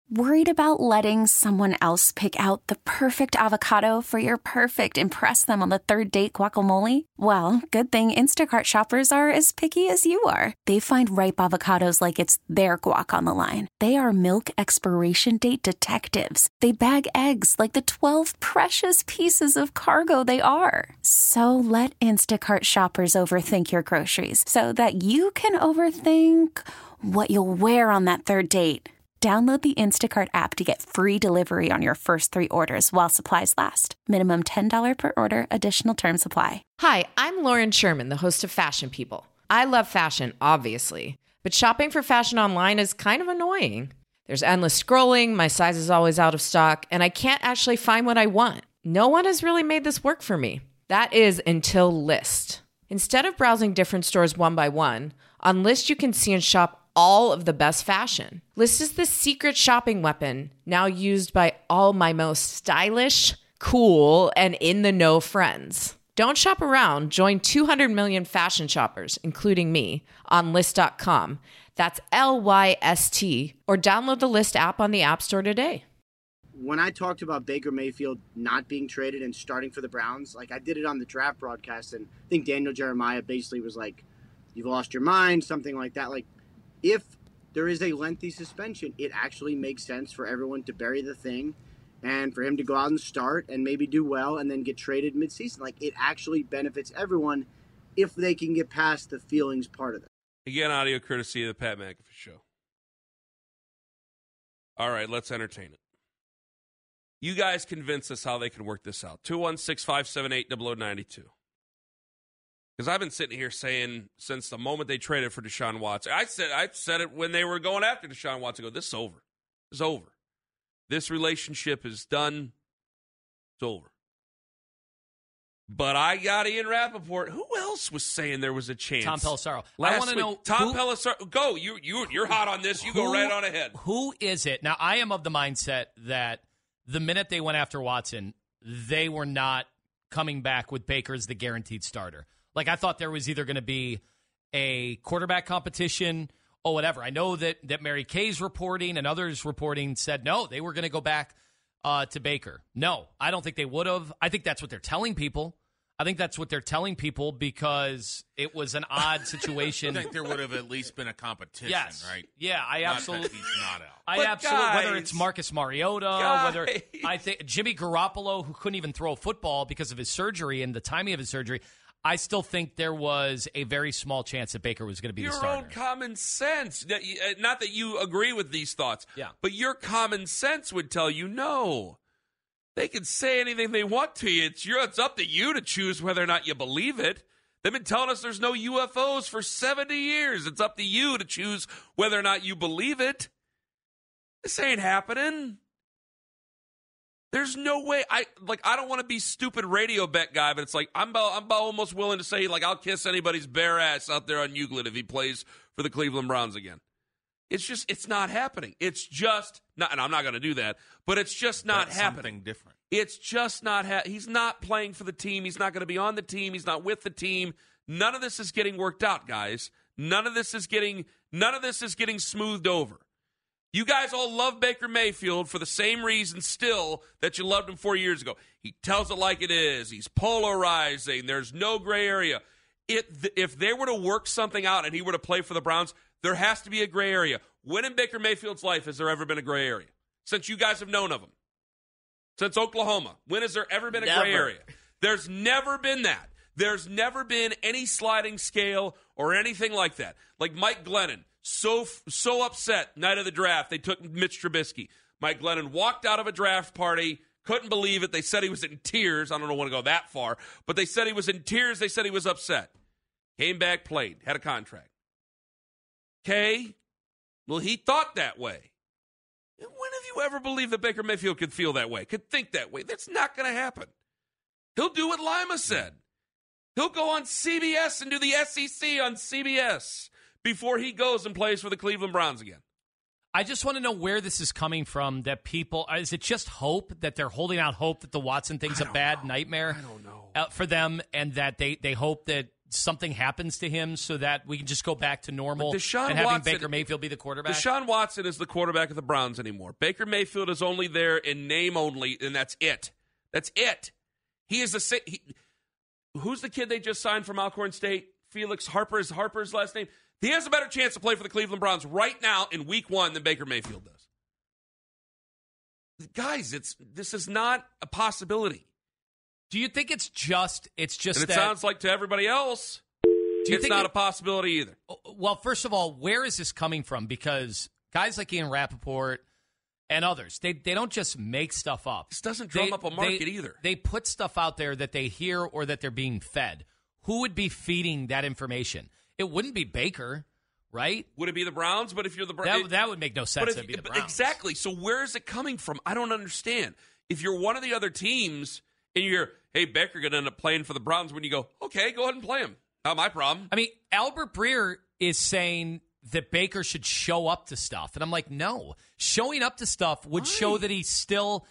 Worried about letting someone else pick out the perfect avocado for your perfect impress them on the third date guacamole? Well, good thing Instacart shoppers are as picky as you are. They find ripe avocados like it's their guac on the line. They are milk expiration date detectives. They bag eggs like the 12 precious pieces of cargo they are. So let Instacart shoppers overthink your groceries so that you can overthink what you'll wear on that third date. Download the Instacart app to get free delivery on your first 3 orders while supplies last. Minimum $10 per order. Additional terms apply. Hi, I'm Lauren Sherman, the host of Fashion People. I love fashion, obviously, but shopping for fashion online is kind of annoying. There's endless scrolling, my size is always out of stock, and I can't actually find what I want. No one has really made this work for me. That is until Lyst. Instead of browsing different stores one by one, on Lyst you can see and shop all of the best fashion. Lyst is the secret shopping weapon now used by all my most stylish, cool, and in-the-know friends. Don't shop around. Join 200 million fashion shoppers, including me, on Lyst.com. That's Lyst, or download the Lyst app on the App Store today. When I talked about Baker Mayfield not being traded and starting for the Browns, I did it on the draft broadcast, and I think Daniel Jeremiah basically was like, "You've lost your mind," something like that. If there is a lengthy suspension, it actually makes sense for everyone to bury the thing and for him to go out and start and maybe do well and then get traded midseason. It actually benefits everyone if they can get past the feelings part of it. Again, audio courtesy of the Pat McAfee Show. All right, let's entertain it. You guys convince us how they can work this out. 216-578-0092. Because I've been sitting here saying since the moment they traded for Deshaun Watson, I said it when they were going after Deshaun Watson. This is over. It's over. This relationship is done. It's over. But I got Ian Rappaport. Who else was saying there was a chance? Tom Pelissero. I want to know. Tom Pelissero. Go. You're hot on this. You go right on ahead. Who is it? Now, I am of the mindset that the minute they went after Watson, they were not coming back with Baker as the guaranteed starter. I thought there was either going to be a quarterback competition or whatever. I know that Mary Kay's reporting and others reporting said, no, they were going to go back to Baker. No, I don't think they would have. I think that's what they're telling people. Because it was an odd situation. I think there would have at least been a competition, yes. Right? Yeah, I absolutely. He's not out. Whether it's Marcus Mariota, whether I think Jimmy Garoppolo, who couldn't even throw a football because of his surgery and the timing of his surgery, I still think there was a very small chance that Baker was going to be the starter. Your own common sense, not that you agree with these thoughts, but your common sense would tell you no. They can say anything they want to you. It's up to you to choose whether or not you believe it. They've been telling us there's no UFOs for 70 years. It's up to you to choose whether or not you believe it. This ain't happening. There's no way. I don't want to be stupid radio bet guy, but it's I'm almost willing to say I'll kiss anybody's bare ass out there on Euclid if he plays for the Cleveland Browns again. It's not happening. It's just not, and I'm not going to do that, but it's just not happening. Something different. It's just not he's not playing for the team. He's not going to be on the team. He's not with the team. None of this is getting worked out, guys. None of this is getting smoothed over. You guys all love Baker Mayfield for the same reason still that you loved him 4 years ago. He tells it like it is. He's polarizing. There's no gray area. If they were to work something out and he were to play for the Browns, there has to be a gray area. When in Baker Mayfield's life has there ever been a gray area? Since you guys have known of him. Since Oklahoma. When has there ever been a gray area? There's never been that. There's never been any sliding scale or anything like that. Like Mike Glennon. So upset night of the draft, they took Mitch Trubisky. Mike Glennon walked out of a draft party, couldn't believe it. They said he was in tears. I don't want to go that far, but they said he was in tears. They said he was upset. Came back, played, had a contract. Okay? Well, he thought that way. When have you ever believed that Baker Mayfield could feel that way, could think that way? That's not going to happen. He'll do what Lima said. He'll go on CBS and do the SEC on CBS before he goes and plays for the Cleveland Browns again. I just want to know where this is coming from, that people, is it just hope that they're holding out hope that the Watson thing's a bad nightmare I don't know. For them, and that they hope that something happens to him so that we can just go back to normal and having Watson, Baker Mayfield be the quarterback? Deshaun Watson is the quarterback of the Browns anymore. Baker Mayfield is only there in name only, and that's it. That's it. He is who's the kid they just signed from Alcorn State? Felix Harper's last name. He has a better chance to play for the Cleveland Browns right now in week 1 than Baker Mayfield does. Guys, this is not a possibility. Do you think it's just and that it sounds like to everybody else, it's not a possibility either. Well, first of all, where is this coming from? Because guys like Ian Rappaport and others, they don't just make stuff up. This doesn't drum up a market either. They put stuff out there that they hear or that they're being fed. Who would be feeding that information? It wouldn't be Baker, right? Would it be the Browns? But if you're the Browns, that would make no sense. It'd be the Browns. Exactly. So where is it coming from? I don't understand. If you're one of the other teams and you're, hey, Baker going to end up playing for the Browns, when you go, okay, go ahead and play him. Not my problem. I mean, Albert Breer is saying that Baker should show up to stuff. And I'm like, no. Showing up to stuff would show that he's still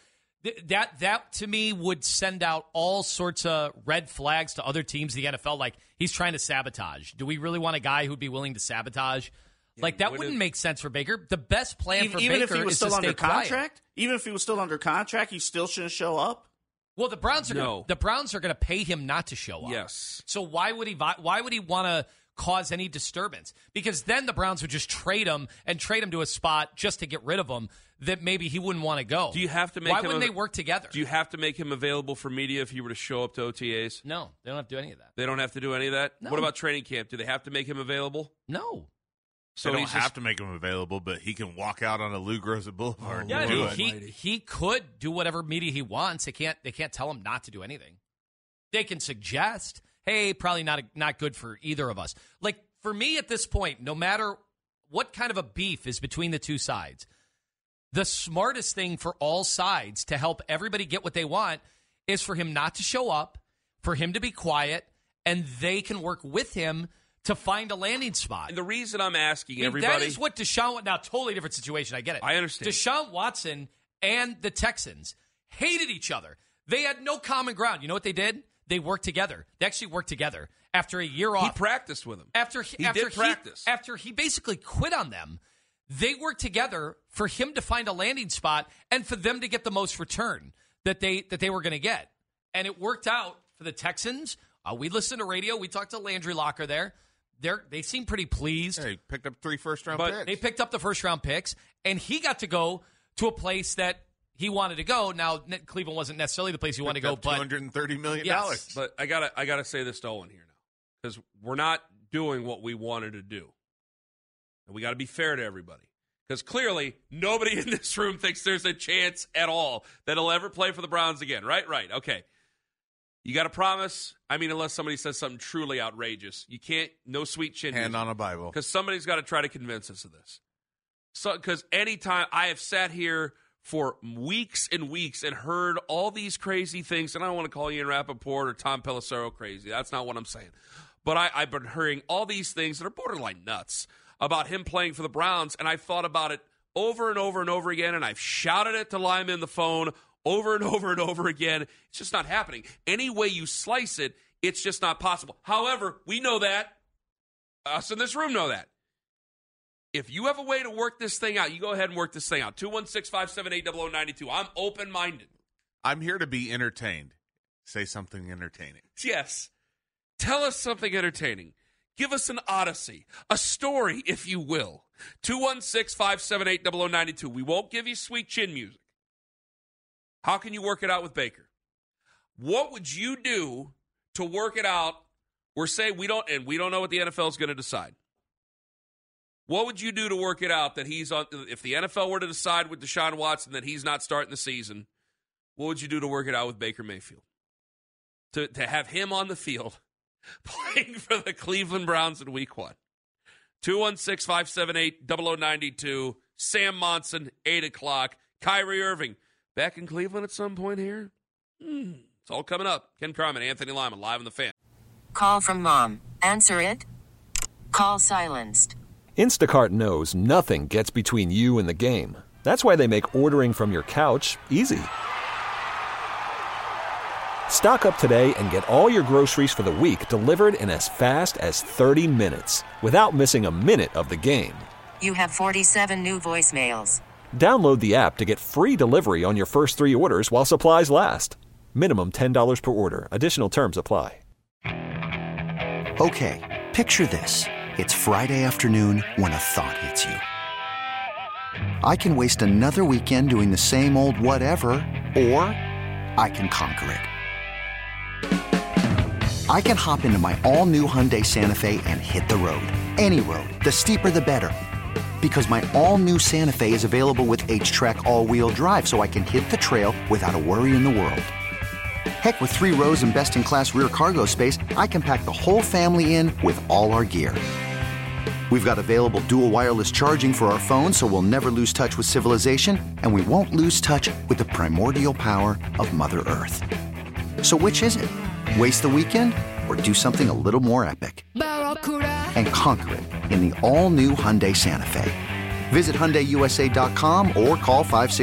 that to me would send out all sorts of red flags to other teams in the NFL, like he's trying to sabotage. Do we really want a guy who'd be willing to sabotage? Like, that wouldn't make sense for Baker. The best plan for even Baker if he was is still to under stay contract, quiet. even if he was still under contract, he still shouldn't show up. Well, the Browns are going to pay him not to show up. Yes. So why would he want to cause any disturbance? Because then the Browns would just trade him to a spot just to get rid of him that maybe he wouldn't want to go. Do you have to make Why wouldn't they work together? Do you have to make him available for media if he were to show up to OTAs? No, they don't have to do any of that. They don't have to do any of that? No. What about training camp? Do they have to make him available? No. So they don't have to make him available, but he can walk out on a Lou Groza Boulevard. Yeah, and do he could do whatever media he wants. They can't tell him not to do anything. They can suggest, hey, probably not good for either of us. Like, for me at this point, no matter what kind of a beef is between the two sides, the smartest thing for all sides to help everybody get what they want is for him not to show up, for him to be quiet, and they can work with him to find a landing spot. And the reason I'm asking everybody... That is what Deshaun... Now, totally different situation. I get it. I understand. Deshaun Watson and the Texans hated each other. They had no common ground. You know what they did? They worked together. They actually worked together after a year off. He practiced with him. After he basically quit on them, they worked together for him to find a landing spot and for them to get the most return that they were going to get. And it worked out for the Texans. We listened to radio. We talked to Landry Locker there. They seem pretty pleased. They picked up 3 first-round picks. They picked up the first-round picks, and he got to go to a place that he wanted to go. Now, Cleveland wasn't necessarily the place he wanted to go, but $230 million. Yes. But I gotta say this to Owen here now, because we're not doing what we wanted to do, and we got to be fair to everybody. Because clearly, nobody in this room thinks there's a chance at all that he'll ever play for the Browns again. Right? Okay. You got to promise. I mean, unless somebody says something truly outrageous, you can't. No sweet chin. Hand on a Bible. Because somebody's got to try to convince us of this. So, because anytime I have sat here for weeks and weeks and heard all these crazy things, and I don't want to call Ian Rappaport or Tom Pelissero crazy. That's not what I'm saying. But I've been hearing all these things that are borderline nuts about him playing for the Browns, and I've thought about it over and over and over again, and I've shouted it to Lyman on the phone over and over and over again. It's just not happening. Any way you slice it, it's just not possible. However, we know that. Us in this room know that. If you have a way to work this thing out, you go ahead and work this thing out. 216-578-0092. I'm open-minded. I'm here to be entertained. Say something entertaining. Yes. Tell us something entertaining. Give us an odyssey, a story, if you will. 216-578-0092. We won't give you sweet chin music. How can you work it out with Baker? What would you do to work it out? We're saying we don't know what the NFL is going to decide. What would you do to work it out that he's on? If the NFL were to decide with Deshaun Watson that he's not starting the season, what would you do to work it out with Baker Mayfield? To have him on the field playing for the Cleveland Browns in Week 1. 216-578-0092. Sam Monson, 8 o'clock. Kyrie Irving. Back in Cleveland at some point here? It's all coming up. Ken Carman, Anthony Lyman, live on The Fan. Call from mom. Answer it. Call silenced. Instacart knows nothing gets between you and the game. That's why they make ordering from your couch easy. Stock up today and get all your groceries for the week delivered in as fast as 30 minutes without missing a minute of the game. You have 47 new voicemails. Download the app to get free delivery on your first 3 orders while supplies last. Minimum $10 per order. Additional terms apply. Okay, picture this. It's Friday afternoon when a thought hits you. I can waste another weekend doing the same old whatever, or I can conquer it. I can hop into my all-new Hyundai Santa Fe and hit the road. Any road. The steeper, the better. Because my all-new Santa Fe is available with H-Track all-wheel drive, so I can hit the trail without a worry in the world. Heck, with 3 rows and best-in-class rear cargo space, I can pack the whole family in with all our gear. We've got available dual wireless charging for our phones, so we'll never lose touch with civilization, and we won't lose touch with the primordial power of Mother Earth. So which is it? Waste the weekend or do something a little more epic? And conquer it in the all-new Hyundai Santa Fe. Visit HyundaiUSA.com or call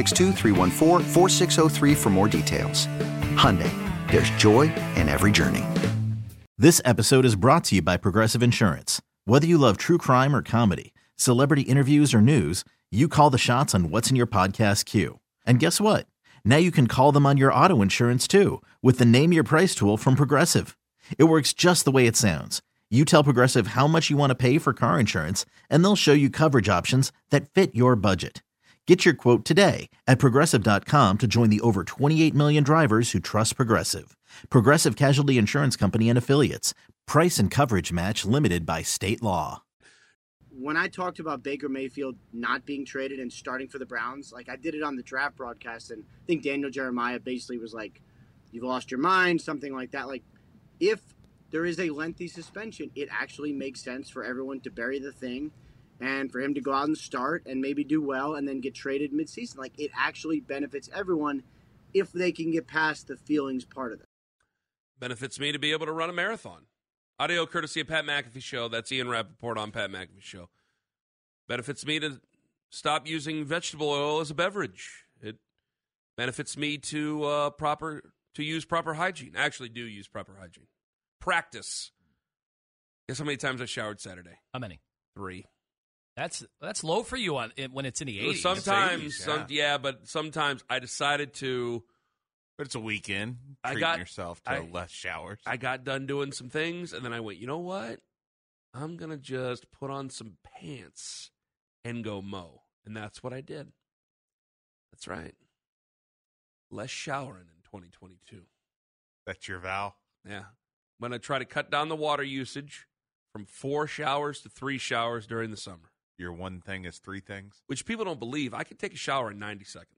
562-314-4603 for more details. Hyundai, there's joy in every journey. This episode is brought to you by Progressive Insurance. Whether you love true crime or comedy, celebrity interviews or news, you call the shots on what's in your podcast queue. And guess what? Now you can call them on your auto insurance too with the Name Your Price tool from Progressive. It works just the way it sounds. You tell Progressive how much you want to pay for car insurance, and they'll show you coverage options that fit your budget. Get your quote today at Progressive.com to join the over 28 million drivers who trust Progressive. Progressive Casualty Insurance Company and Affiliates. Price and coverage match limited by state law. When I talked about Baker Mayfield not being traded and starting for the Browns, like I did it on the draft broadcast, and I think Daniel Jeremiah basically was like, you've lost your mind, something like that. Like, if there is a lengthy suspension, it actually makes sense for everyone to bury the thing and for him to go out and start and maybe do well and then get traded midseason. Like, it actually benefits everyone if they can get past the feelings part of it. Benefits me to be able to run a marathon. Audio courtesy of Pat McAfee Show. That's Ian Rappaport on Pat McAfee Show. Benefits me to stop using vegetable oil as a beverage. It benefits me to use proper hygiene. I actually do use proper hygiene. Practice. Guess how many times I showered Saturday? How many? 3. That's low for you when it's in the 80s. Sometimes, but sometimes I decided to. But it's a weekend. Treating yourself to less showers. I got done doing some things, and then I went, you know what? I'm going to just put on some pants and go mow. And that's what I did. That's right. Less showering in 2022. That's your vow? Yeah. I'm going to try to cut down the water usage from 4 showers to 3 showers during the summer. Your one thing is 3 things? Which people don't believe. I can take a shower in 90 seconds.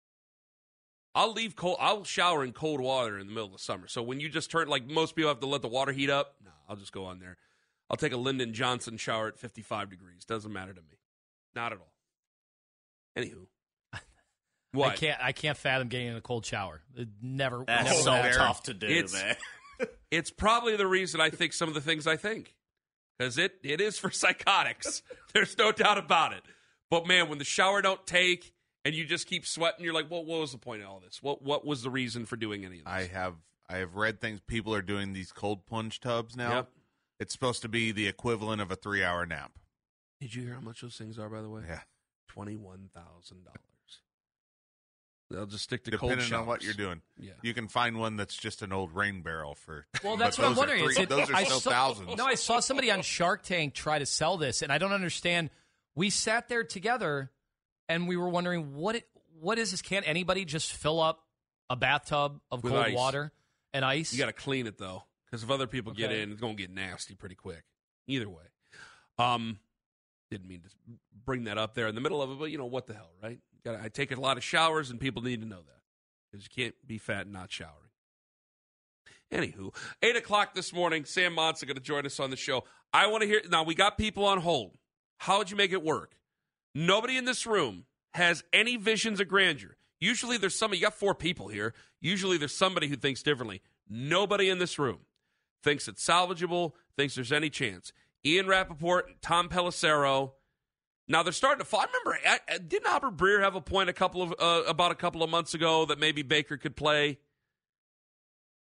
I'll shower in cold water in the middle of the summer. So when you just turn, like most people have to let the water heat up, no, I'll just go on there. I'll take a Lyndon Johnson shower at 55 degrees. Doesn't matter to me. Not at all. Anywho. What? I can't fathom getting in a cold shower. Never. That's so tough to do, man. It's probably the reason I think some of the things I think. Because it is for psychotics. There's no doubt about it. But, man, when the shower don't take and you just keep sweating, you're like, well, what was the point of all this? What was the reason for doing any of this? I have read things. People are doing these cold plunge tubs now. Yep. It's supposed to be the equivalent of a 3-hour nap. Did you hear how much those things are, by the way? Yeah. $21,000. They'll just stick to cold showers. Depending on what you're doing. Yeah. You can find one that's just an old rain barrel for. Well, that's what I'm wondering. Those are still thousands. No, I saw somebody on Shark Tank try to sell this, and I don't understand. We sat there together, and we were wondering, what is this? Can't anybody just fill up a bathtub of With cold ice. water and ice? You got to clean it, though, because if other people get in, it's going to get nasty pretty quick. Either way. Didn't mean to bring that up there in the middle of it, but, you know, what the hell, right? I take a lot of showers, and people need to know that, because you can't be fat and not showering. Anywho, 8 o'clock this morning, Sam Monson going to join us on the show. I want to hear – now, we got people on hold. How would you make it work? Nobody in this room has any visions of grandeur. Usually there's somebody – you got 4 people here. Usually there's somebody who thinks differently. Nobody in this room thinks it's salvageable, thinks there's any chance. Ian Rappaport, Tom Pelissero. Now they're starting to fall. I remember, didn't Albert Breer have a point about a couple of months ago that maybe Baker could play?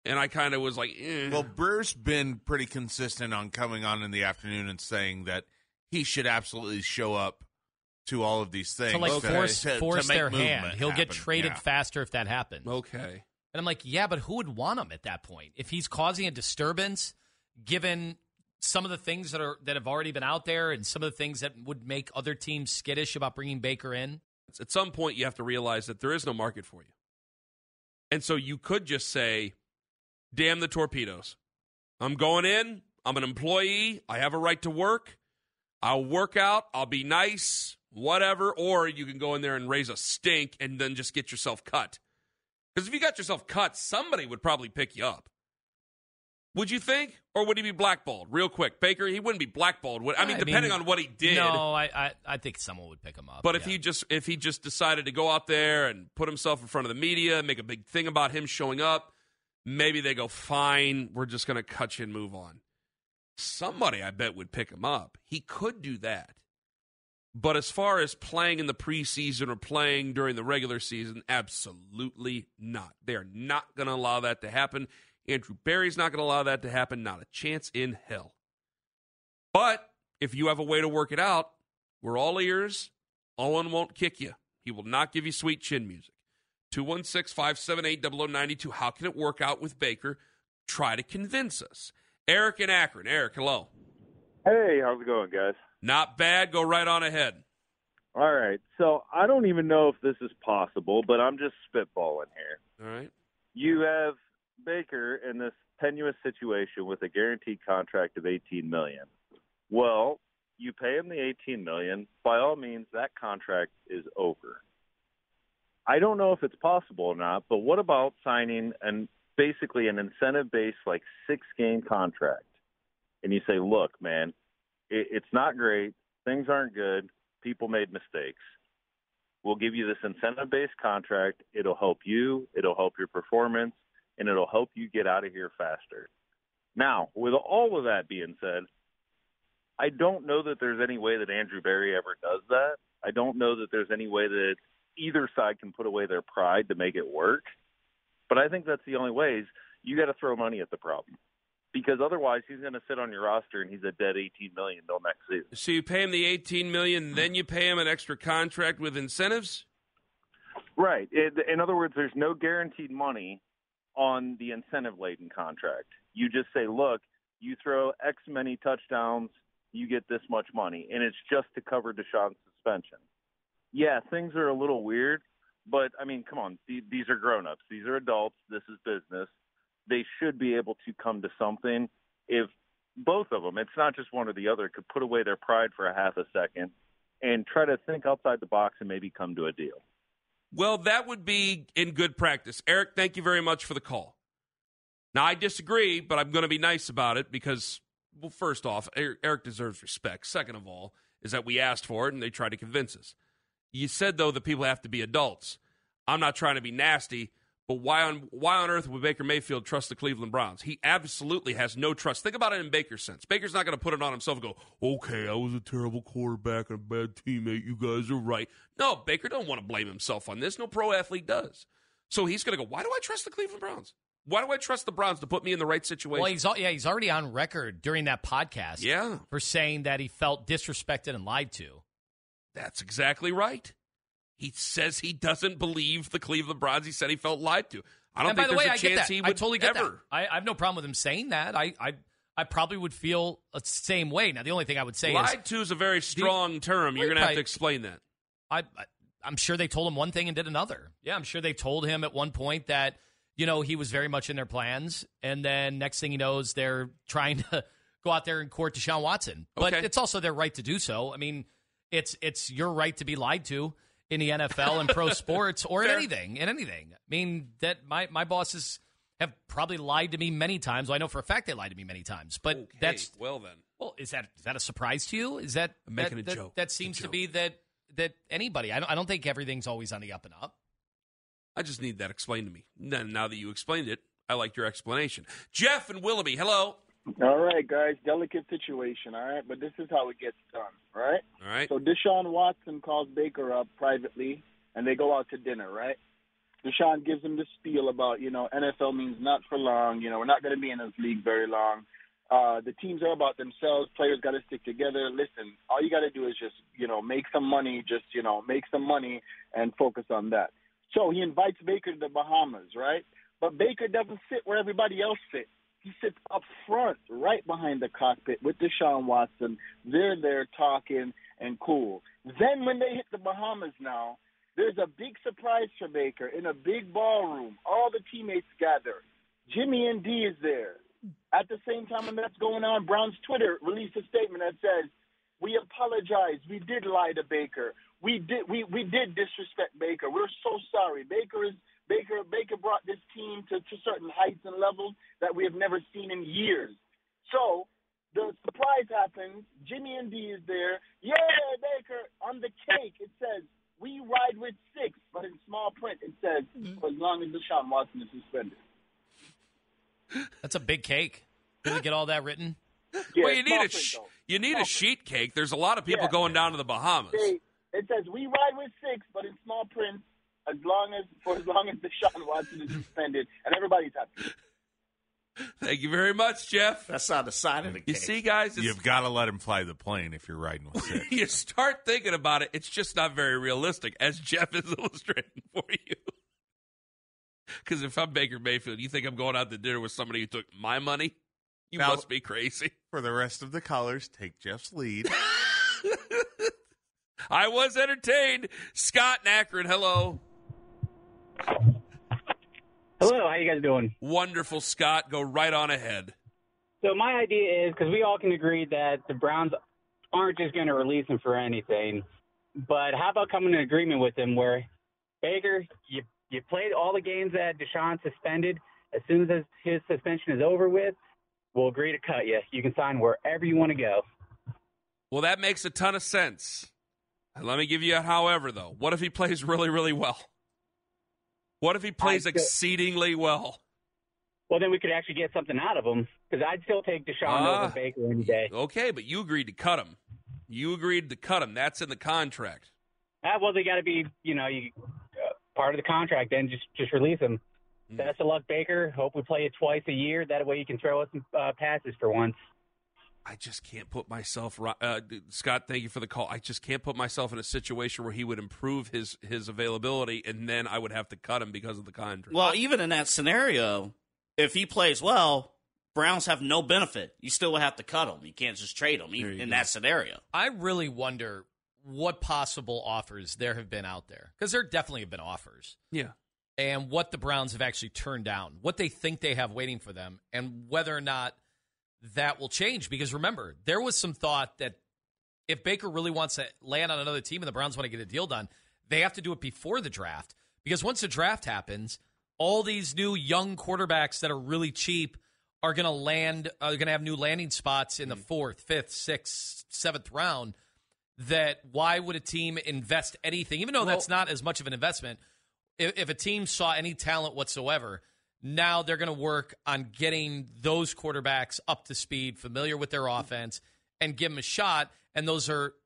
And I kind of was like, eh. Well, Brewer's been pretty consistent on coming on in the afternoon and saying that he should absolutely show up to all of these things. To like force make their hand. movement He'll happen. get traded faster if that happens. Okay. And I'm like, yeah, but who would want him at that point? If he's causing a disturbance, given some of the things that have already been out there and some of the things that would make other teams skittish about bringing Baker in. At some point, you have to realize that there is no market for you. And so you could just say, damn the torpedoes. I'm going in. I'm an employee. I have a right to work. I'll work out. I'll be nice, whatever. Or you can go in there and raise a stink and then just get yourself cut. Because if you got yourself cut, somebody would probably pick you up. Would you think? Or would he be blackballed? Real quick. Baker, he wouldn't be blackballed. I mean, depending on what he did. No, I think someone would pick him up. But if he just decided to go out there and put himself in front of the media, make a big thing about him showing up, maybe they go, fine, we're just going to cut you and move on. Somebody, I bet, would pick him up. He could do that. But as far as playing in the preseason or playing during the regular season, absolutely not. They're not going to allow that to happen. Andrew Berry's not going to allow that to happen. Not a chance in hell. But if you have a way to work it out, we're all ears. Owen won't kick you. He will not give you sweet chin music. 216-578-0092. How can it work out with Baker? Try to convince us. Eric in Akron. Eric, hello. Hey, how's it going, guys? Not bad. Go right on ahead. All right. So I don't even know if this is possible, but I'm just spitballing here. All right. You have Baker in this tenuous situation with a guaranteed contract of $18 million. Well, you pay him the $18 million. By all means, that contract is over. I don't know if it's possible or not, but what about signing basically an incentive-based, like, 6-game contract? And you say, look, man, it's not great. Things aren't good. People made mistakes. We'll give you this incentive-based contract. It'll help you. It'll help your performance, and it'll help you get out of here faster. Now, with all of that being said, I don't know that there's any way that Andrew Berry ever does that. I don't know that there's any way that either side can put away their pride to make it work. But I think that's the only way is you got to throw money at the problem. Because otherwise he's going to sit on your roster and he's a dead $18 million until next season. So you pay him the $18 million, then you pay him an extra contract with incentives? Right. In other words, there's no guaranteed money on the incentive-laden contract. You just say, look, you throw X many touchdowns, you get this much money, and it's just to cover Deshaun's suspension. Yeah, things are a little weird, but, I mean, come on. These are grown-ups. These are adults. This is business. They should be able to come to something. If both of them, it's not just one or the other, could put away their pride for a half a second and try to think outside the box and maybe come to a deal. Well, that would be in good practice. Eric, thank you very much for the call. Now, I disagree, but I'm going to be nice about it because, well, first off, Eric deserves respect. Second of all, is that we asked for it and they tried to convince us. You said, though, that people have to be adults. I'm not trying to be nasty, but why on earth would Baker Mayfield trust the Cleveland Browns? He absolutely has no trust. Think about it in Baker's sense. Baker's not going to put it on himself and go, okay, I was a terrible quarterback and a bad teammate. You guys are right. No, Baker don't want to blame himself on this. No pro athlete does. So he's going to go, why do I trust the Cleveland Browns? Why do I trust the Browns to put me in the right situation? Well, he's already on record during that podcast for saying that he felt disrespected and lied to. That's exactly right. He says he doesn't believe the Cleveland Browns. He said he felt lied to. I don't think there's a chance he would I totally get ever. That. I have no problem with him saying that. I probably would feel the same way. Now, the only thing I would say lied to is a very strong term. You're going to have to explain that. I'm sure they told him one thing and did another. Yeah, I'm sure they told him at one point that, he was very much in their plans. And then next thing he knows, they're trying to go out there and court Deshaun Watson. But it's also their right to do so. I mean, it's your right to be lied to in the NFL and pro sports or in anything. I mean, that my bosses have probably lied to me many times. Well, I know for a fact they lied to me many times. But that's well then. Well, is that a surprise to you? Is that I'm making a joke? That seems to be that anybody. I don't think everything's always on the up and up. I just need that explained to me. Now that you explained it, I like your explanation. Jeff and Willoughby, hello. All right, guys. Delicate situation, all right? But this is how it gets done, all right? All right. So Deshaun Watson calls Baker up privately, and they go out to dinner, right? Deshaun gives him the spiel about, NFL means not for long. We're not going to be in this league very long. The teams are about themselves. Players got to stick together. Listen, all you got to do is just, make some money, make some money and focus on that. So he invites Baker to the Bahamas, right? But Baker doesn't sit where everybody else sits. He sits up front, right behind the cockpit with Deshaun Watson. They're there talking and cool. Then when they hit the Bahamas now, there's a big surprise for Baker in a big ballroom. All the teammates gather. Jimmy and D is there. At the same time when that's going on, Brown's Twitter released a statement that says, "We apologize. We did lie to Baker. We did disrespect Baker. We're so sorry. Baker brought this team to certain heights and levels that we have never seen in years." So the surprise happens. Jimmy and D is there. Yeah, Baker. On the cake, it says, "We ride with 6," but in small print it says, "For as long as Deshaun Watson is suspended." That's a big cake. Did we get all that written? Yeah, well, you need a sheet cake. There's a lot of people going down to the Bahamas. It says, "We ride with 6," but in small print, for as long as Deshaun Watson is suspended, and everybody's happy. Thank you very much, Jeff. That's on the side of the cake. You see, guys? You've got to let him fly the plane if you're riding with 6. You start thinking about it, it's just not very realistic, as Jeff is illustrating for you. Because if I'm Baker Mayfield, you think I'm going out to dinner with somebody who took my money? You must be crazy. For the rest of the callers, take Jeff's lead. I was entertained. Scott in Akron, hello. Hello, how you guys doing? Wonderful, Scott. Go right on ahead. So my idea is, because we all can agree that the Browns aren't just going to release him for anything, but how about coming to an agreement with him where, Baker, you played all the games that Deshaun suspended. As soon as his suspension is over with, we'll agree to cut you. You can sign wherever you want to go. Well, that makes a ton of sense. Let me give you a however, though. What if he plays really, really well? What if he plays exceedingly well? Well, then we could actually get something out of him, because I'd still take Deshaun over Baker any day. Okay, but you agreed to cut him. That's in the contract. Well, they got to be, part of the contract. Then just release him. Best of luck, Baker. Hope we play it twice a year. That way you can throw us some passes for once. I just can't put myself, Scott, thank you for the call. I just can't put myself in a situation where he would improve his availability, and then I would have to cut him because of the contract. Well, even in that scenario, if he plays well, Browns have no benefit. You still would have to cut him. You can't just trade him in that scenario. I really wonder what possible offers there have been out there, because there definitely have been offers. Yeah. And what the Browns have actually turned down, what they think they have waiting for them, and whether or not that will change. Because remember, there was some thought that if Baker really wants to land on another team and the Browns want to get a deal done, they have to do it before the draft. Because once the draft happens, all these new young quarterbacks that are really cheap are going to have new landing spots in the 4th, 5th, 6th, 7th round. That why would a team invest anything, even though that's not as much of an investment? If a team saw any talent whatsoever, now they're going to work on getting those quarterbacks up to speed, familiar with their offense, and give them a shot. And there's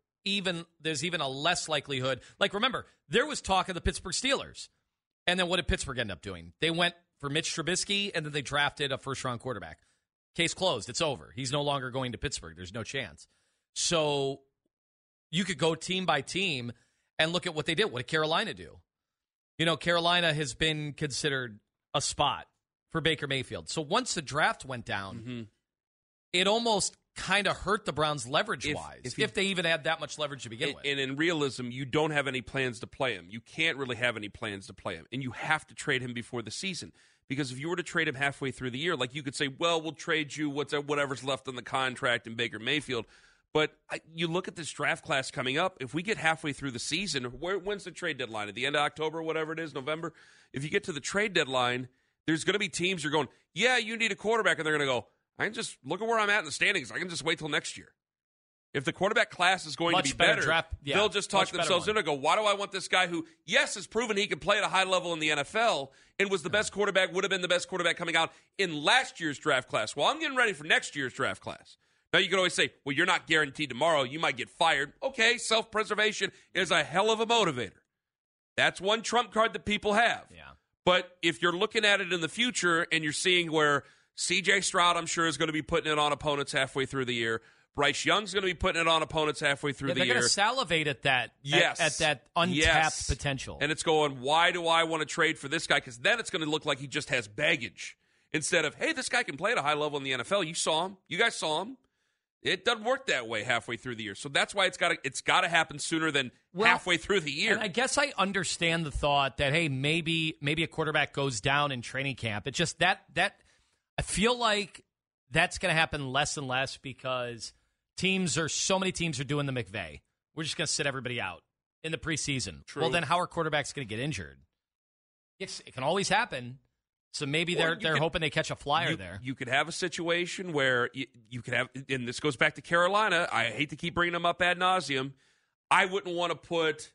even a less likelihood. Like, remember, there was talk of the Pittsburgh Steelers. And then what did Pittsburgh end up doing? They went for Mitch Trubisky, and then they drafted a first-round quarterback. Case closed. It's over. He's no longer going to Pittsburgh. There's no chance. So you could go team by team and look at what they did. What did Carolina do? Carolina has been considered a spot for Baker Mayfield. So once the draft went down, it almost kind of hurt the Browns leverage-wise, if they even had that much leverage to begin with. And in realism, you don't have any plans to play him. You can't really have any plans to play him. And you have to trade him before the season. Because if you were to trade him halfway through the year, like you could say, well, we'll trade you whatever's left on the contract in Baker Mayfield. But you look at this draft class coming up, if we get halfway through the season, when's the trade deadline? At the end of October, whatever it is, November? If you get to the trade deadline, there's going to be teams you're going, yeah, you need a quarterback, and they're going to go, I can just look at where I'm at in the standings. I can just wait till next year. If the quarterback class is going to be better, they'll just talk themselves into it and go, why do I want this guy who, yes, has proven he can play at a high level in the NFL and was the best quarterback, would have been the best quarterback coming out in last year's draft class. Well, I'm getting ready for next year's draft class. Now, you can always say, well, you're not guaranteed tomorrow. You might get fired. Okay, self-preservation is a hell of a motivator. That's one trump card that people have. Yeah. But if you're looking at it in the future and you're seeing where C.J. Stroud, I'm sure, is going to be putting it on opponents halfway through the year. Bryce Young's going to be putting it on opponents halfway through the year. They're going to salivate at that, at that untapped potential. And it's going, why do I want to trade for this guy? Because then it's going to look like he just has baggage. Instead of, hey, this guy can play at a high level in the NFL. You saw him. You guys saw him. It doesn't work that way halfway through the year. So that's why it's got to happen sooner than halfway through the year. And I guess I understand the thought that, hey, maybe a quarterback goes down in training camp. It's just that I feel like that's going to happen less and less because so many teams are doing the McVay. We're just going to sit everybody out in the preseason. True. Well, then how are quarterbacks going to get injured? Yes, it can always happen. So maybe they're hoping they catch a flyer there. You could have a situation where you could have, and this goes back to Carolina. I hate to keep bringing them up ad nauseum. I wouldn't want to put,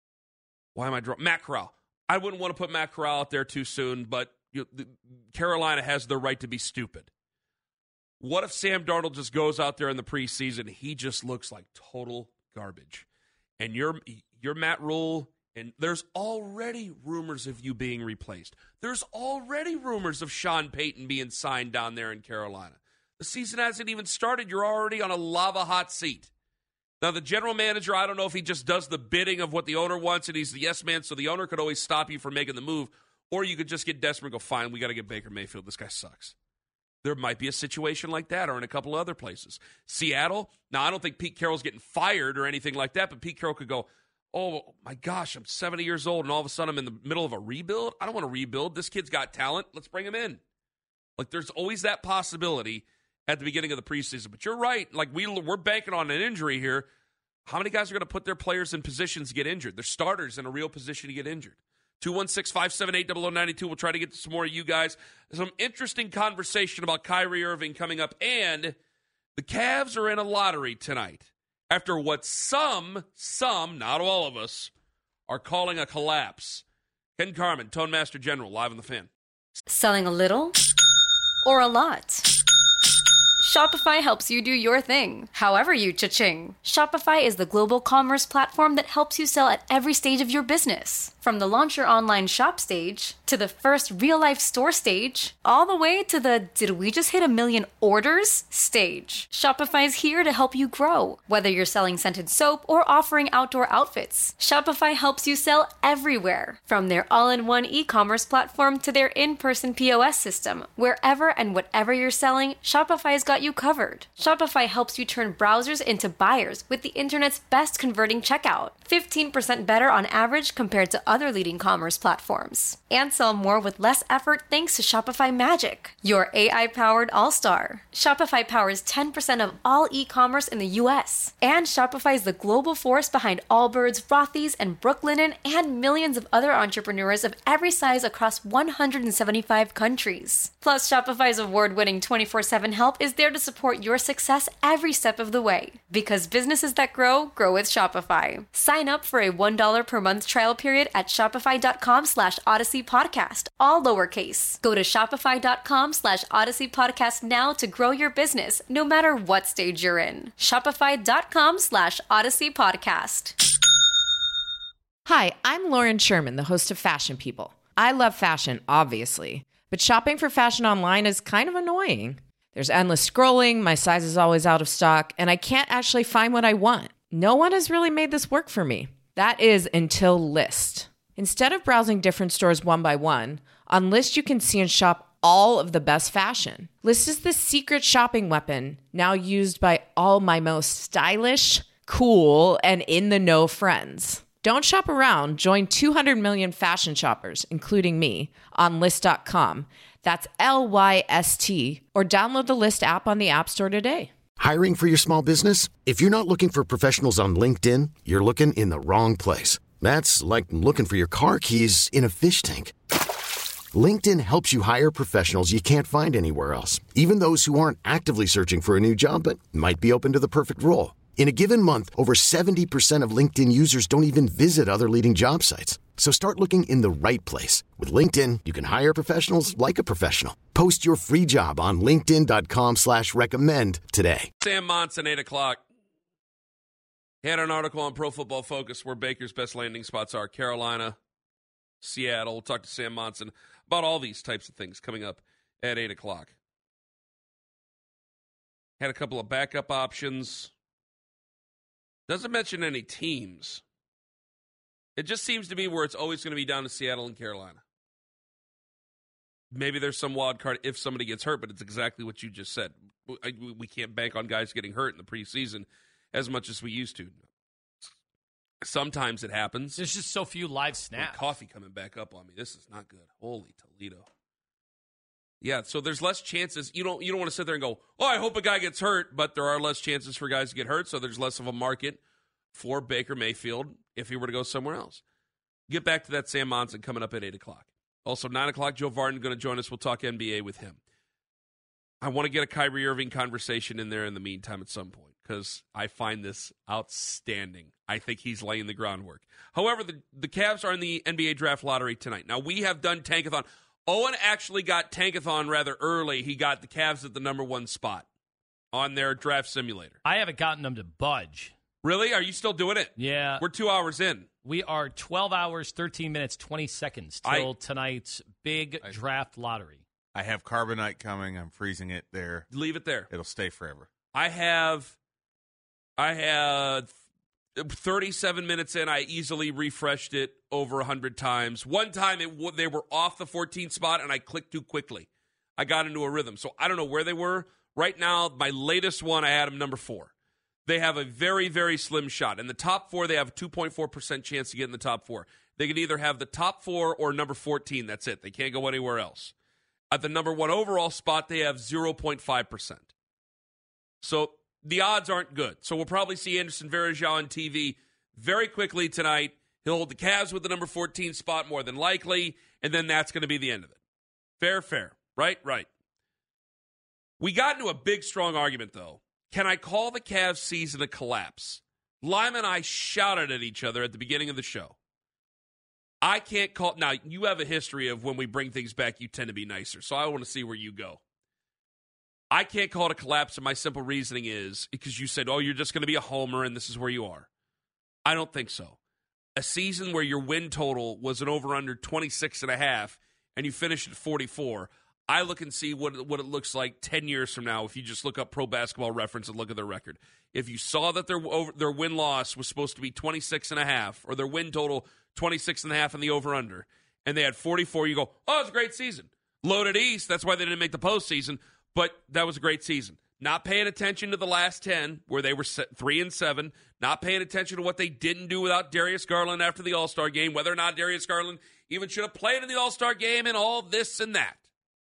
Matt Corral. I wouldn't want to put Matt Corral out there too soon, but Carolina has the right to be stupid. What if Sam Darnold just goes out there in the preseason? He just looks like total garbage. And you're Matt Rule, and there's already rumors of you being replaced. There's already rumors of Sean Payton being signed down there in Carolina. The season hasn't even started. You're already on a lava hot seat. Now, the general manager, I don't know if he just does the bidding of what the owner wants, and he's the yes man, so the owner could always stop you from making the move. Or you could just get desperate and go, fine, we got to get Baker Mayfield. This guy sucks. There might be a situation like that or in a couple of other places. Seattle, now I don't think Pete Carroll's getting fired or anything like that, but Pete Carroll could go, oh, my gosh, I'm 70 years old, and all of a sudden I'm in the middle of a rebuild? I don't want to rebuild. This kid's got talent. Let's bring him in. Like, there's always that possibility at the beginning of the preseason. But you're right. Like, we're banking on an injury here. How many guys are going to put their players in positions to get injured? They're starters in a real position to get injured. 216-578-0092. We'll try to get to some more of you guys. Some interesting conversation about Kyrie Irving coming up. And the Cavs are in a lottery tonight after what some, not all of us, are calling a collapse. Ken Carman, Tone Master General, live on the Fan. Selling a little or a lot? Shopify helps you do your thing, however you cha-ching. Shopify is the global commerce platform that helps you sell at every stage of your business. From the launch your online shop stage, to the first real-life store stage, all the way to the did we just hit 1 million orders stage. Shopify's here to help you grow. Whether you're selling scented soap or offering outdoor outfits, Shopify helps you sell everywhere. From their all-in-one e-commerce platform to their in-person POS system, wherever and whatever you're selling, Shopify's got you covered. Shopify helps you turn browsers into buyers with the internet's best converting checkout. 15% better on average compared to other leading commerce platforms. And sell more with less effort thanks to Shopify Magic, your AI-powered all-star. Shopify powers 10% of all e-commerce in the U.S. And Shopify is the global force behind Allbirds, Rothy's, and Brooklinen, and millions of other entrepreneurs of every size across 175 countries. Plus, Shopify's award-winning 24/7 help is there to support your success every step of the way. Because businesses that grow with Shopify. Sign up for a $1 per month trial period at shopify.com/Odyssey Podcast, all lowercase. Go to shopify.com/Odyssey Podcast now to grow your business, no matter what stage you're in. Shopify.com/Odyssey Podcast. Hi, I'm Lauren Sherman, the host of Fashion People. I love fashion, obviously, but shopping for fashion online is kind of annoying. There's endless scrolling, my size is always out of stock, and I can't actually find what I want. No one has really made this work for me. That is until Lyst. Instead of browsing different stores one by one, on Lyst you can see and shop all of the best fashion. Lyst is the secret shopping weapon now used by all my most stylish, cool, and in-the-know friends. Don't shop around. Join 200 million fashion shoppers, including me, on Lyst.com. That's LYST, or download the Lyst app on the App Store today. Hiring for your small business? If you're not looking for professionals on LinkedIn, you're looking in the wrong place. That's like looking for your car keys in a fish tank. LinkedIn helps you hire professionals you can't find anywhere else, even those who aren't actively searching for a new job but might be open to the perfect role. In a given month, over 70% of LinkedIn users don't even visit other leading job sites. So start looking in the right place. With LinkedIn, you can hire professionals like a professional. Post your free job on linkedin.com/recommend today. Sam Monson, 8 o'clock. He had an article on Pro Football Focus where Baker's best landing spots are Carolina, Seattle. We'll talk to Sam Monson about all these types of things coming up at 8 o'clock. Had a couple of backup options. Doesn't mention any teams. It just seems to be where it's always going to be down to Seattle and Carolina. Maybe there's some wild card if somebody gets hurt, but it's exactly what you just said. We can't bank on guys getting hurt in the preseason as much as we used to. Sometimes it happens. There's just so few live snaps. Coffee coming back up on me. This is not good. Holy Toledo. Yeah, so there's less chances. You don't want to sit there and go, oh, I hope a guy gets hurt, but there are less chances for guys to get hurt, so there's less of a market for Baker Mayfield if he were to go somewhere else. Get back to that Sam Monson coming up at 8 o'clock. Also, 9 o'clock, Joe Vardon going to join us. We'll talk NBA with him. I want to get a Kyrie Irving conversation in there in the meantime at some point because I find this outstanding. I think he's laying the groundwork. However, the Cavs are in the NBA draft lottery tonight. Now, we have done Tankathon. Owen actually got Tankathon rather early. He got the Cavs at the number 1 spot on their draft simulator. I haven't gotten them to budge. Really? Are you still doing it? Yeah. We're 2 hours in. We are 12 hours, 13 minutes, 20 seconds till tonight's big draft lottery. I have carbonite coming. I'm freezing it there. Leave it there. It'll stay forever. I had 37 minutes in. I easily refreshed it over 100 times. One time they were off the 14th spot, and I clicked too quickly. I got into a rhythm. So I don't know where they were. Right now, my latest one, I had them number 4. They have a very, very slim shot. In the top 4, they have a 2.4% chance to get in the top 4. They can either have the top 4 or number 14. That's it. They can't go anywhere else. At the number 1 overall spot, they have 0.5%. So the odds aren't good. So we'll probably see Anderson Varejao on TV very quickly tonight. He'll hold the Cavs with the number 14 spot more than likely, and then that's going to be the end of it. Fair. Right. We got into a big, strong argument, though. Can I call the Cavs season a collapse? Lyman and I shouted at each other at the beginning of the show. I can't call. Now, you have a history of when we bring things back, you tend to be nicer. So I want to see where you go. I can't call it a collapse, and my simple reasoning is because you said, oh, you're just going to be a homer, and this is where you are. I don't think so. A season where your win total was an over-under 26.5, and you finished at 44, I look and see what it looks like 10 years from now if you just look up Pro Basketball Reference and look at their record. If you saw that their win-loss was supposed to be 26.5 or their win total 26.5 in the over-under, and they had 44, you go, oh, it's a great season. Loaded East, that's why they didn't make the postseason, but that was a great season. Not paying attention to the last 10 where they were 3-7, not paying attention to what they didn't do without Darius Garland after the All-Star game, whether or not Darius Garland even should have played in the All-Star game and all this and that.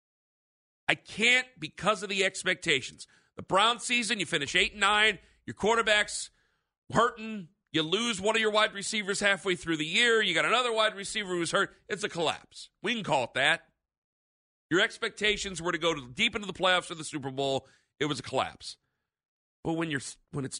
I can't because of the expectations. The Browns season, you finish 8-9, your quarterback's hurting, you lose one of your wide receivers halfway through the year, you got another wide receiver who's hurt. It's a collapse. We can call it that. Your expectations were to go deep into the playoffs or the Super Bowl. It was a collapse. But when it's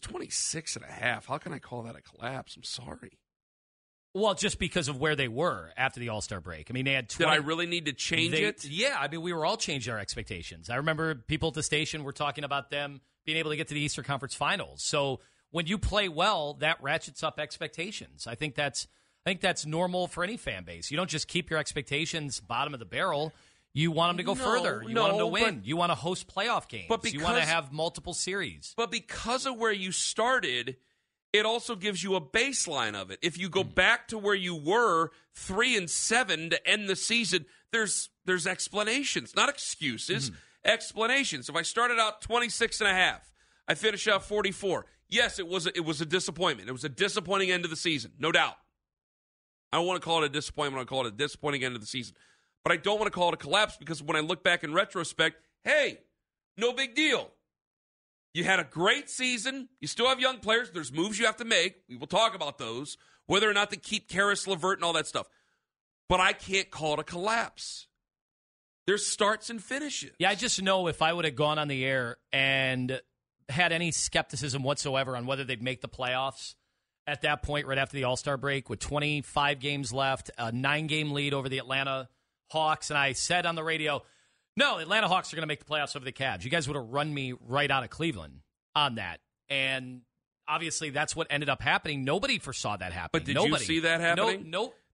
26.5, how can I call that a collapse? I'm sorry. Well, just because of where they were after the All-Star break. I mean, they had 20. Did I really need to change it? Yeah, I mean, we were all changing our expectations. I remember people at the station were talking about them being able to get to the Eastern Conference Finals. So when you play well, that ratchets up expectations. I think that's normal for any fan base. You don't just keep your expectations bottom of the barrel. You want them to go further. You want them to win. You want to host playoff games. You want to have multiple series. But because of where you started, it also gives you a baseline of it. If you go back to where you were 3-7 to end the season, there's explanations, not excuses, explanations. If I started out 26.5, I finish out 44. Yes, it was a disappointment. It was a disappointing end of the season, no doubt. I don't want to call it a disappointment. I call it a disappointing end of the season. But I don't want to call it a collapse because when I look back in retrospect, hey, no big deal. You had a great season. You still have young players. There's moves you have to make. We will talk about those, whether or not to keep Karis LeVert and all that stuff. But I can't call it a collapse. There's starts and finishes. Yeah, I just know if I would have gone on the air and had any skepticism whatsoever on whether they'd make the playoffs at that point right after the All-Star break with 25 games left, a 9-game lead over the Atlanta Hawks, and I said on the radio, no, the Atlanta Hawks are going to make the playoffs over the Cavs. You guys would have run me right out of Cleveland on that. And obviously that's what ended up happening. Nobody foresaw that happening. But did you see that happening? Nope.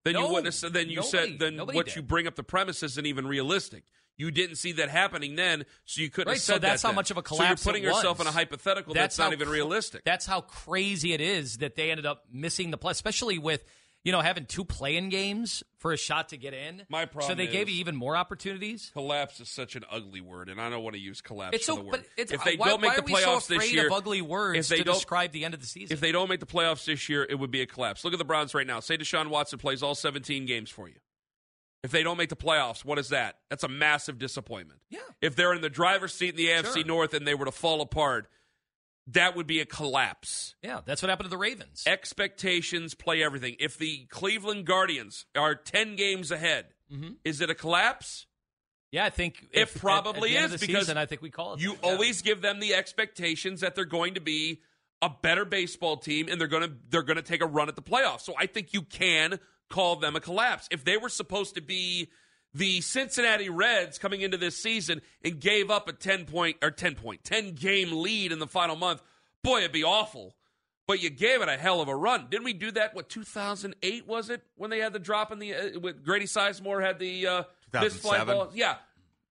Then you wouldn't have said. Then you said. Then what you bring up the premise isn't even realistic. You didn't see that happening then, so you couldn't have said that. So that's how then. much of a collapse. So you're putting yourself in a hypothetical that's not even realistic. That's how crazy it is that they ended up missing the play, especially with having 2 play-in games for a shot to get in. My problem. So they gave you even more opportunities. Collapse is such an ugly word, and I don't want to use collapse for the word. But if they don't make the playoffs this year, of ugly words to describe the end of the season. If they don't make the playoffs this year, it would be a collapse. Look at the Browns right now. Say Deshaun Watson plays all 17 games for you. If they don't make the playoffs, what is that? That's a massive disappointment. Yeah. If they're in the driver's seat in the AFC North and they were to fall apart, that would be a collapse. Yeah, that's what happened to the Ravens. Expectations play everything. If the Cleveland Guardians are 10 games ahead, is it a collapse? Yeah, I think it probably at the end is of the because season, I think we call it. You always give them the expectations that they're going to be a better baseball team and they're going to take a run at the playoffs. So I think you can call them a collapse. If they were supposed to be the Cincinnati Reds coming into this season and gave up a 10-game lead in the final month, boy, it'd be awful. But you gave it a hell of a run. Didn't we do that, 2008 was it, when they had the drop in the with Grady Sizemore had the missed fly ball? Yeah.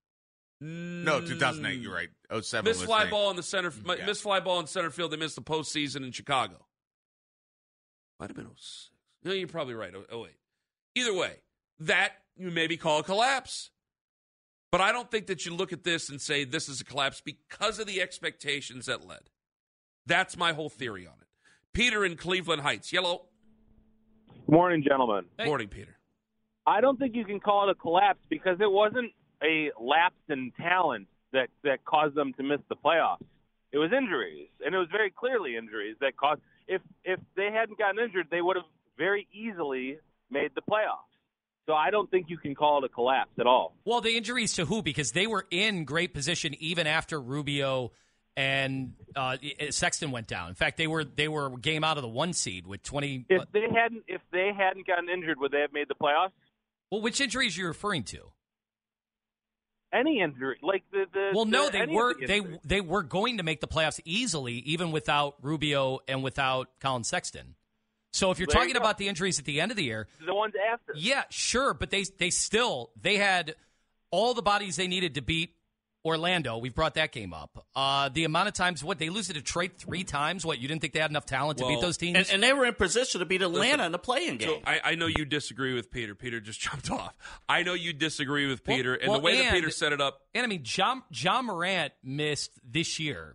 No, 2008, you're right. 07 missed fly ball in the center missed fly ball in center field. They missed the postseason in Chicago. Might have been 06. No, you're probably right. 08. Either way, that you maybe call a collapse. But I don't think that you look at this and say this is a collapse because of the expectations that led. That's my whole theory on it. Peter in Cleveland Heights. Yellow. Morning, gentlemen. Hey. Morning, Peter. I don't think you can call it a collapse because it wasn't a lapse in talent that caused them to miss the playoffs. It was injuries, and it was very clearly injuries that caused. If they hadn't gotten injured, they would have very easily made the playoffs. So I don't think you can call it a collapse at all. Well, the injuries to who? Because they were in great position even after Rubio and Sexton went down. In fact, they were game out of the 1 seed with 20. If they hadn't gotten injured, would they have made the playoffs? Well, which injuries are you referring to? Any injury, like the well, no, they they were going to make the playoffs easily, even without Rubio and without Colin Sexton. So if you're talking about the injuries at the end of the year, the ones after, yeah, sure, but they had all the bodies they needed to beat Orlando. We've brought that game up. The amount of times they lose to Detroit 3 times. What, you didn't think they had enough talent to beat those teams? And they were in position to beat Atlanta in the play-in game. So I know you disagree with Peter. Peter just jumped off. I know you disagree with Peter, and the way that Peter set it up. And I mean, John Morant missed this year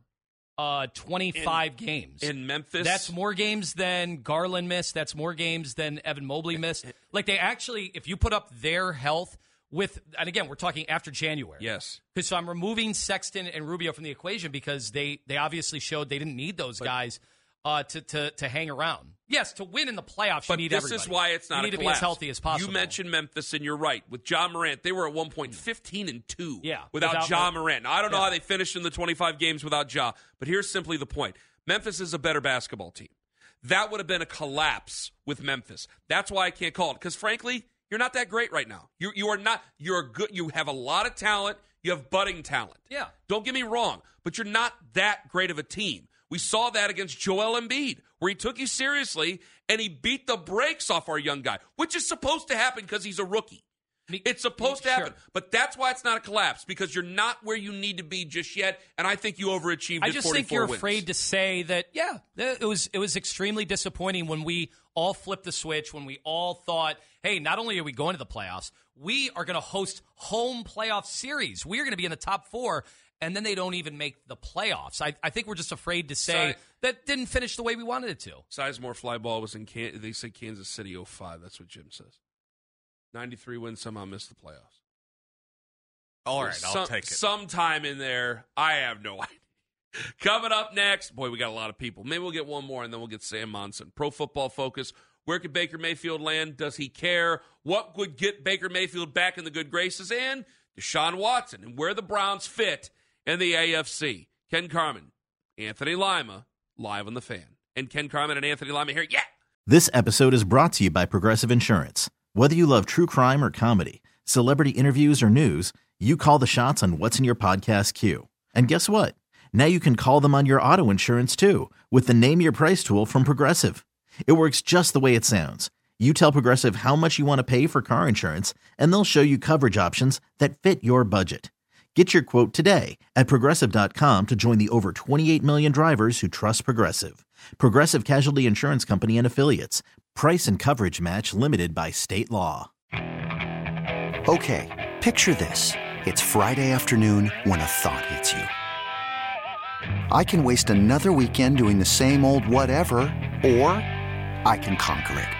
25 games in Memphis. That's more games than Garland missed. That's more games than Evan Mobley missed. Like, they actually, if you put up their health and again, we're talking after January. Yes. Because so I'm removing Sexton and Rubio from the equation because they obviously showed they didn't need those guys to hang around. Yes, to win in the playoffs, you need everybody. This is why it's not you a need to collapse. be as healthy as possible. You mentioned Memphis, and you're right. With John Morant, they were at one point 15-2 yeah, without John Morant. Now, I don't know how they finished in the 25 games without Ja, but here's simply the point. Memphis is a better basketball team. That would have been a collapse with Memphis. That's why I can't call it, because frankly, you're not that great right now. You are not. You're good. You have a lot of talent. You have budding talent. Yeah. Don't get me wrong, but you're not that great of a team. We saw that against Joel Embiid, where he took you seriously and he beat the brakes off our young guy, which is supposed to happen because he's a rookie. It's supposed to happen, but that's why it's not a collapse, because you're not where you need to be just yet, and I think you overachieved. I just think you're afraid to say that. Yeah, it was extremely disappointing when we all flipped the switch, when we all thought, hey, not only are we going to the playoffs, we are going to host home playoff series. We are going to be in the top 4, and then they don't even make the playoffs. I think we're just afraid to say that didn't finish the way we wanted it to. Sizemore fly ball was in they say Kansas City 05. That's what Jim says. 93 wins, somehow missed the playoffs. All right, I'll take it. Sometime in there, I have no idea. Coming up next, boy, we got a lot of people. Maybe we'll get one more, and then we'll get Sam Monson. Pro Football Focus. Where could Baker Mayfield land? Does he care? What would get Baker Mayfield back in the good graces? And Deshaun Watson, and where the Browns fit in the AFC. Ken Carman, Anthony Lima, live on The Fan. And Ken Carman and Anthony Lima here. Yeah! This episode is brought to you by Progressive Insurance. Whether you love true crime or comedy, celebrity interviews or news, you call the shots on what's in your podcast queue. And guess what? Now you can call them on your auto insurance too with the Name Your Price tool from Progressive. It works just the way it sounds. You tell Progressive how much you want to pay for car insurance, and they'll show you coverage options that fit your budget. Get your quote today at Progressive.com to join the over 28 million drivers who trust Progressive. Progressive Casualty Insurance Company and Affiliates. Price and coverage match limited by state law. Okay, picture this. It's Friday afternoon when a thought hits you. I can waste another weekend doing the same old whatever, or I can conquer it.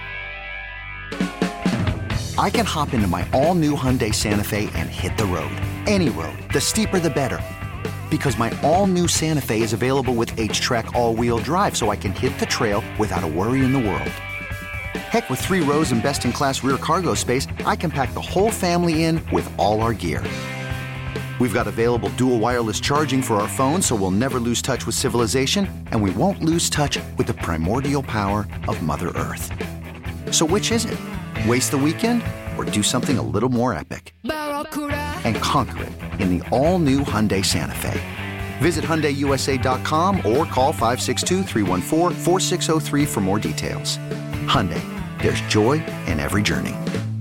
I can hop into my all-new Hyundai Santa Fe and hit the road. Any road. The steeper the better. Because my all-new Santa Fe is available with H-Track all-wheel drive, so I can hit the trail without a worry in the world. Heck, with 3 rows and best-in-class rear cargo space, I can pack the whole family in with all our gear. We've got available dual wireless charging for our phones, so we'll never lose touch with civilization, and we won't lose touch with the primordial power of Mother Earth. So which is it? Waste the weekend or do something a little more epic? And conquer it in the all-new Hyundai Santa Fe. Visit HyundaiUSA.com or call 562-314-4603 for more details. Hyundai, there's joy in every journey.